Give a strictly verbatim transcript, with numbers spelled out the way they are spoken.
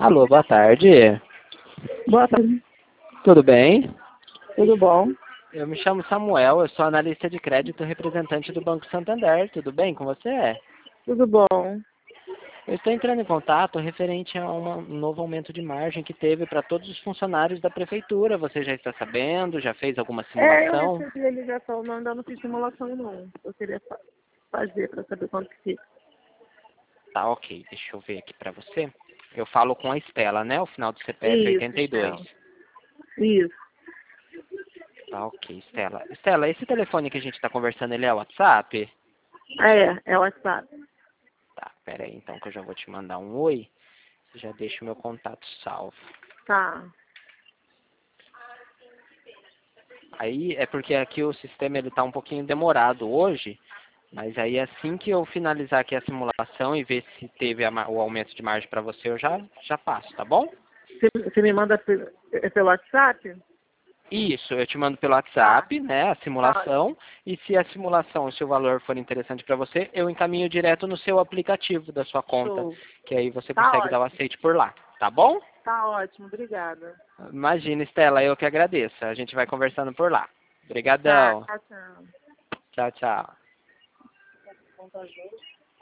Alô, boa tarde. Boa tarde. Tudo bem? Tudo bom? Eu me chamo Samuel, eu sou analista de crédito representante do Banco Santander. Tudo bem com você? Tudo bom. Eu estou entrando em contato referente a uma- um novo aumento de margem que teve para todos os funcionários da prefeitura. Você já está sabendo? Já fez alguma É, eu simulação? recebi a ligação, não, ainda não fiz simulação não. Eu queria fa- fazer para saber quanto que fica. Tá, ok. Deixa eu ver aqui para você. Eu falo com a Estela, né? O final do C P F Isso, oitenta e dois. Estela. Isso. Tá, ok, Estela. Estela, esse telefone que a gente está conversando, ele é o WhatsApp? É, é o WhatsApp. Tá, pera aí então que eu já vou te mandar um oi. Você já deixa o meu contato salvo. Tá. Aí é porque aqui o sistema ele tá um pouquinho demorado hoje, mas aí assim que eu finalizar aqui a simulação e ver se teve a ma- o aumento de margem para você, eu já, já passo, tá bom? Você, você me manda pe- é pelo WhatsApp? Isso, eu te mando pelo WhatsApp, né, a Tá. simulação, e se a simulação, se o valor for interessante para você, eu encaminho direto no seu aplicativo da sua conta, Show. que aí você Tá consegue dar o ótimo. aceite por lá, tá bom? Tá ótimo, obrigada. Imagina, Estela, eu que agradeço. A gente vai conversando por lá. Tá, Obrigadão. tchau, tchau. Tchau, tchau. Contajoso.